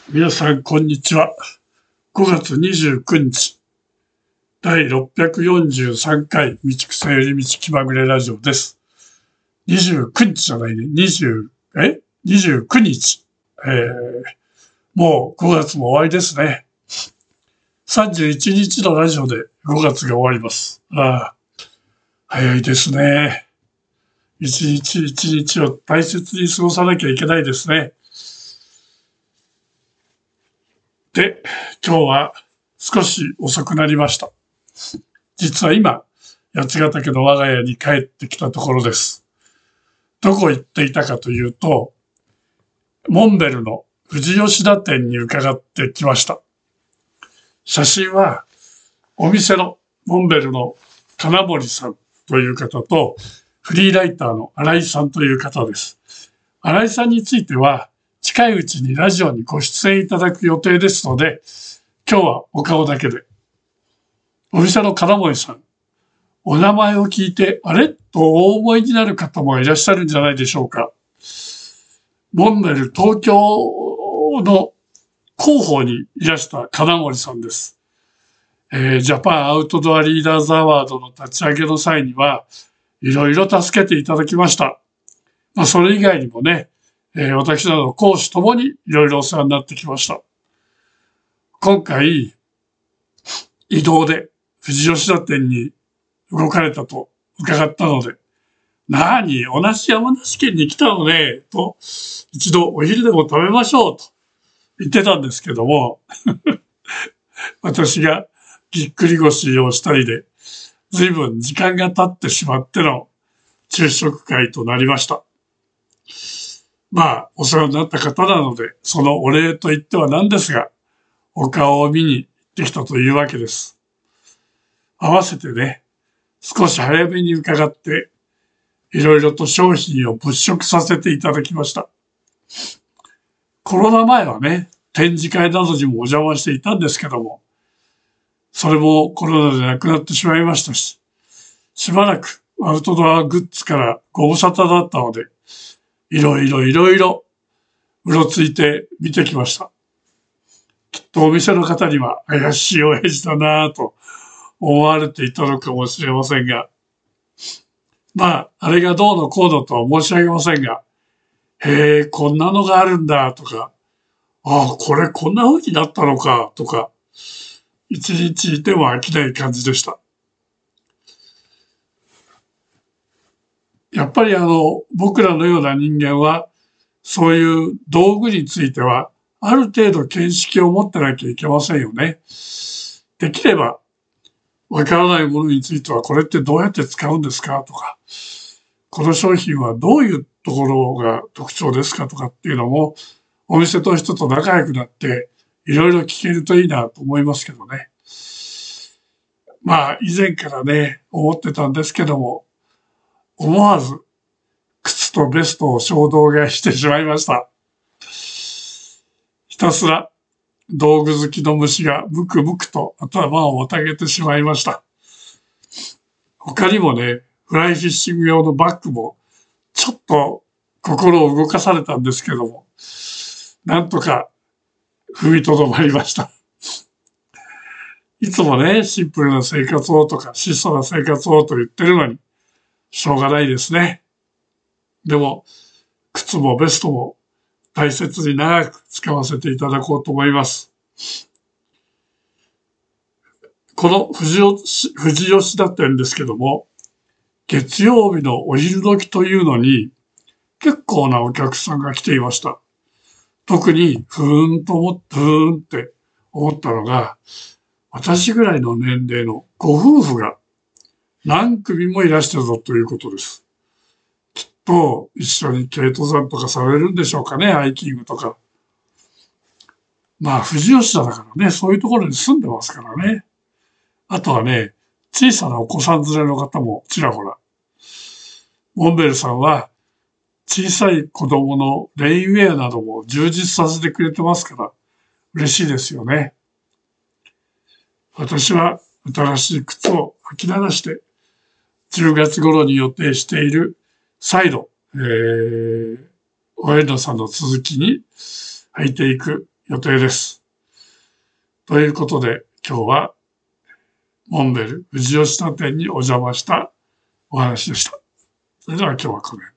皆さん、こんにちは。5月29日、第643回、道草より道気まぐれラジオです。29日じゃないね、29日。もう5月も終わりですね。31日のラジオで5月が終わります。早いですね。一日一日を大切に過ごさなきゃいけないですね。で、今日は少し遅くなりました。実は今、八ヶ岳の我が家に帰ってきたところです。どこ行っていたかというと、モンベルの富士吉田店に伺ってきました。写真は、お店のモンベルの金森さんという方と、フリーライターの新井さんという方です。新井さんについては、近いうちにラジオにご出演いただく予定ですので、今日はお顔だけで。お店の金森さん、お名前を聞いて、あれとお思いになる方もいらっしゃるんじゃないでしょうか。モンベル東京の広報にいらした金森さんです。ジャパンアウトドアリーダーズアワードの立ち上げの際には、いろいろ助けていただきました。それ以外にもね、私など講師ともにいろいろお世話になってきました。今回、移動で富士吉田店に動かれたと伺ったので、同じ山梨県に来たのね、と、一度お昼でも食べましょうと言ってたんですけども、私がぎっくり腰をしたりで、随分時間が経ってしまっての昼食会となりました。お世話になった方なので、そのお礼と言ってはなんですが、お顔を見に行ってきたというわけです。合わせてね、少し早めに伺って、いろいろと商品を物色させていただきました。コロナ前はね、展示会などにもお邪魔していたんですけども、それもコロナでなくなってしまいましたし、しばらくアウトドアグッズからご無沙汰だったので、いろいろうろついて見てきました。きっとお店の方には怪しい親父だなぁと思われていたのかもしれませんが、あれがどうのこうのとは申し上げませんが、へえ、こんなのがあるんだとか、これこんな風になったのかとか、一日いても飽きない感じでした。やっぱり僕らのような人間は、そういう道具については、ある程度見識を持ってなきゃいけませんよね。できれば、わからないものについては、これってどうやって使うんですかとか、この商品はどういうところが特徴ですかとかっていうのも、お店の人と仲良くなって、いろいろ聞けるといいなと思いますけどね。以前からね、思ってたんですけども、思わず靴とベストを衝動買いしてしまいました。ひたすら道具好きの虫がムクムクと頭をもたげてしまいました。他にもね、フライフィッシング用のバッグもちょっと心を動かされたんですけども、なんとか踏みとどまりました。いつもね、シンプルな生活をとか質素な生活をと言ってるのに、しょうがないですね。でも、靴もベストも大切に長く使わせていただこうと思います。この富士吉田店ですけども、月曜日のお昼時というのに結構なお客さんが来ていました。特にふーんって思ったのが、私ぐらいの年齢のご夫婦が何組もいらしてたということです。きっと一緒に軽登山とかされるんでしょうかね、ハイキングとか。富士吉田だからね、そういうところに住んでますからね。あとはね、小さなお子さん連れの方もちらほら。モンベルさんは小さい子供のレインウェアなども充実させてくれてますから嬉しいですよね。私は新しい靴を履き慣らして10月頃に予定している再度、お遍路さんの続きに履いていく予定です。ということで、今日はモンベル富士吉田店にお邪魔したお話でした。それでは今日はこれ。